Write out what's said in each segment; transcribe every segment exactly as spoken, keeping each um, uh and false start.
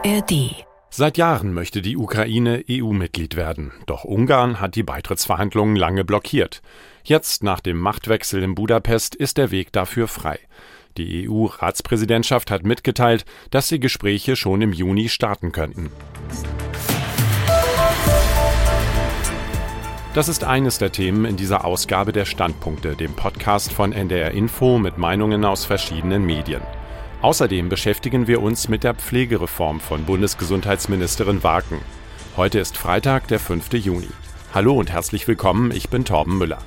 A R D. Seit Jahren möchte die Ukraine E U-Mitglied werden. Doch Ungarn hat die Beitrittsverhandlungen lange blockiert. Jetzt, nach dem Machtwechsel in Budapest, ist der Weg dafür frei. Die E U-Ratspräsidentschaft hat mitgeteilt, dass die Gespräche schon im Juni starten könnten. Das ist eines der Themen in dieser Ausgabe der Standpunkte, dem Podcast von N D R Info mit Meinungen aus verschiedenen Medien. Außerdem beschäftigen wir uns mit der Pflegereform von Bundesgesundheitsministerin Waken. Heute ist Freitag, der fünfte Juni. Hallo und herzlich willkommen, ich bin Torben Müller.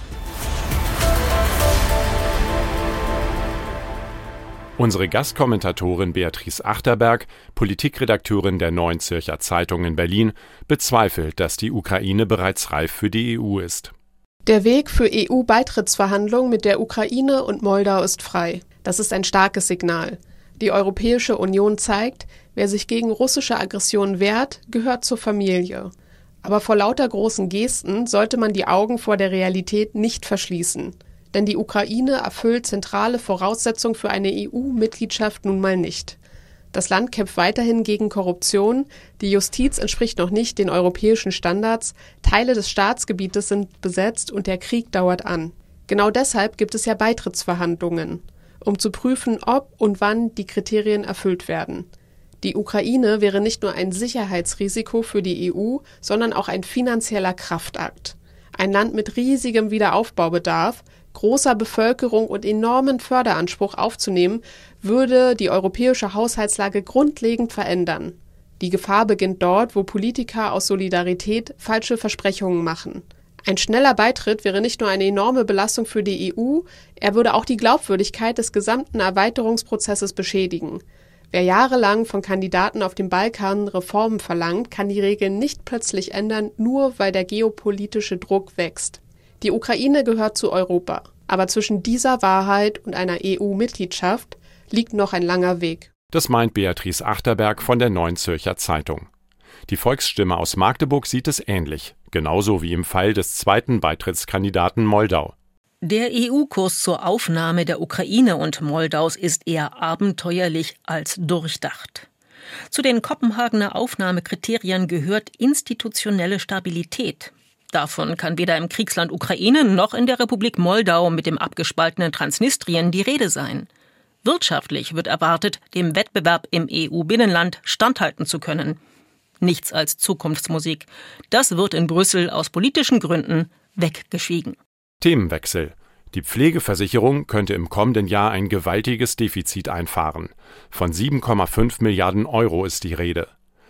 Unsere Gastkommentatorin Beatrice Achterberg, Politikredakteurin der Neuen Zürcher Zeitung in Berlin, bezweifelt, dass die Ukraine bereits reif für die E U ist. Der Weg für E U-Beitrittsverhandlungen mit der Ukraine und Moldau ist frei. Das ist ein starkes Signal. Die Europäische Union zeigt, wer sich gegen russische Aggression wehrt, gehört zur Familie. Aber vor lauter großen Gesten sollte man die Augen vor der Realität nicht verschließen. Denn die Ukraine erfüllt zentrale Voraussetzungen für eine E U-Mitgliedschaft nun mal nicht. Das Land kämpft weiterhin gegen Korruption, die Justiz entspricht noch nicht den europäischen Standards, Teile des Staatsgebietes sind besetzt und der Krieg dauert an. Genau deshalb gibt es ja Beitrittsverhandlungen, um zu prüfen, ob und wann die Kriterien erfüllt werden. Die Ukraine wäre nicht nur ein Sicherheitsrisiko für die E U, sondern auch ein finanzieller Kraftakt. Ein Land mit riesigem Wiederaufbaubedarf, großer Bevölkerung und enormen Förderanspruch aufzunehmen, würde die europäische Haushaltslage grundlegend verändern. Die Gefahr beginnt dort, wo Politiker aus Solidarität falsche Versprechungen machen. Ein schneller Beitritt wäre nicht nur eine enorme Belastung für die E U, er würde auch die Glaubwürdigkeit des gesamten Erweiterungsprozesses beschädigen. Wer jahrelang von Kandidaten auf dem Balkan Reformen verlangt, kann die Regeln nicht plötzlich ändern, nur weil der geopolitische Druck wächst. Die Ukraine gehört zu Europa, aber zwischen dieser Wahrheit und einer E U-Mitgliedschaft liegt noch ein langer Weg. Das meint Beatrice Achterberg von der Neuen Zürcher Zeitung. Die Volksstimme aus Magdeburg sieht es ähnlich, genauso wie im Fall des zweiten Beitrittskandidaten Moldau. Der E U-Kurs zur Aufnahme der Ukraine und Moldaus ist eher abenteuerlich als durchdacht. Zu den Kopenhagener Aufnahmekriterien gehört institutionelle Stabilität. Davon kann weder im Kriegsland Ukraine noch in der Republik Moldau mit dem abgespaltenen Transnistrien die Rede sein. Wirtschaftlich wird erwartet, dem Wettbewerb im E U-Binnenland standhalten zu können. Nichts als Zukunftsmusik. Das wird in Brüssel aus politischen Gründen weggeschwiegen. Themenwechsel. Die Pflegeversicherung könnte im kommenden Jahr ein gewaltiges Defizit einfahren. Von sieben Komma fünf Milliarden Euro ist die Rede.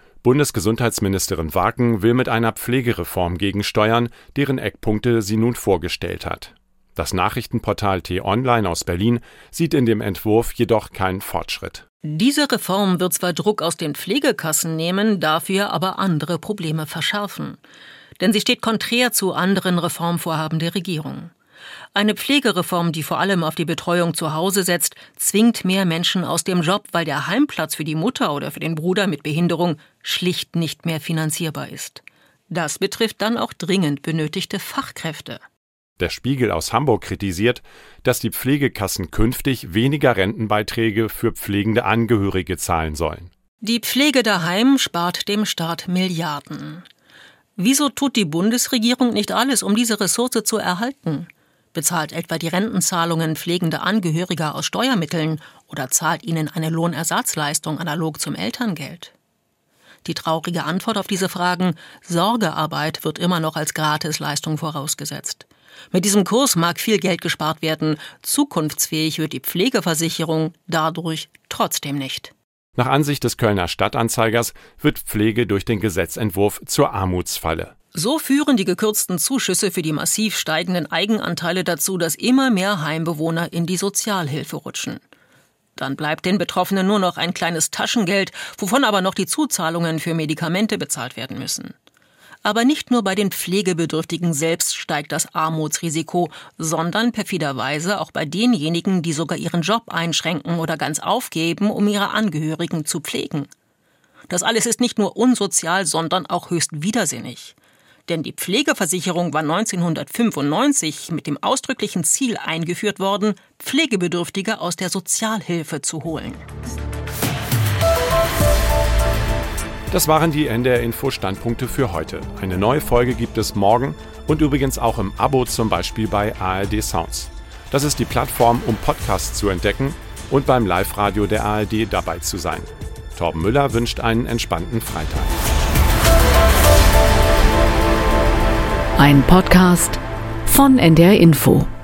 Bundesgesundheitsministerin Waken will mit einer Pflegereform gegensteuern, deren Eckpunkte sie nun vorgestellt hat. Das Nachrichtenportal T-Online aus Berlin sieht in dem Entwurf jedoch keinen Fortschritt. Diese Reform wird zwar Druck aus den Pflegekassen nehmen, dafür aber andere Probleme verschärfen. Denn sie steht konträr zu anderen Reformvorhaben der Regierung. Eine Pflegereform, die vor allem auf die Betreuung zu Hause setzt, zwingt mehr Menschen aus dem Job, weil der Heimplatz für die Mutter oder für den Bruder mit Behinderung schlicht nicht mehr finanzierbar ist. Das betrifft dann auch dringend benötigte Fachkräfte. Der Spiegel aus Hamburg kritisiert, dass die Pflegekassen künftig weniger Rentenbeiträge für pflegende Angehörige zahlen sollen. Die Pflege daheim spart dem Staat Milliarden. Wieso tut die Bundesregierung nicht alles, um diese Ressource zu erhalten? Bezahlt etwa die Rentenzahlungen pflegender Angehöriger aus Steuermitteln oder zahlt ihnen eine Lohnersatzleistung analog zum Elterngeld? Die traurige Antwort auf diese Fragen: Sorgearbeit wird immer noch als Gratisleistung vorausgesetzt. Mit diesem Kurs mag viel Geld gespart werden, zukunftsfähig wird die Pflegeversicherung dadurch trotzdem nicht. Nach Ansicht des Kölner Stadtanzeigers wird Pflege durch den Gesetzentwurf zur Armutsfalle. So führen die gekürzten Zuschüsse für die massiv steigenden Eigenanteile dazu, dass immer mehr Heimbewohner in die Sozialhilfe rutschen. Dann bleibt den Betroffenen nur noch ein kleines Taschengeld, wovon aber noch die Zuzahlungen für Medikamente bezahlt werden müssen. Aber nicht nur bei den Pflegebedürftigen selbst steigt das Armutsrisiko, sondern perfiderweise auch bei denjenigen, die sogar ihren Job einschränken oder ganz aufgeben, um ihre Angehörigen zu pflegen. Das alles ist nicht nur unsozial, sondern auch höchst widersinnig. Denn die Pflegeversicherung war neunzehnhundertfünfundneunzig mit dem ausdrücklichen Ziel eingeführt worden, Pflegebedürftige aus der Sozialhilfe zu holen. Das waren die N D R-Info-Standpunkte für heute. Eine neue Folge gibt es morgen und übrigens auch im Abo, zum Beispiel bei A R D Sounds. Das ist die Plattform, um Podcasts zu entdecken und beim Live-Radio der A R D dabei zu sein. Torben Müller wünscht einen entspannten Freitag. Ein Podcast von N D R Info.